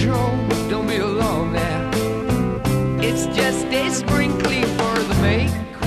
control. Don't be alarmed now. It's just a sprinkling for the make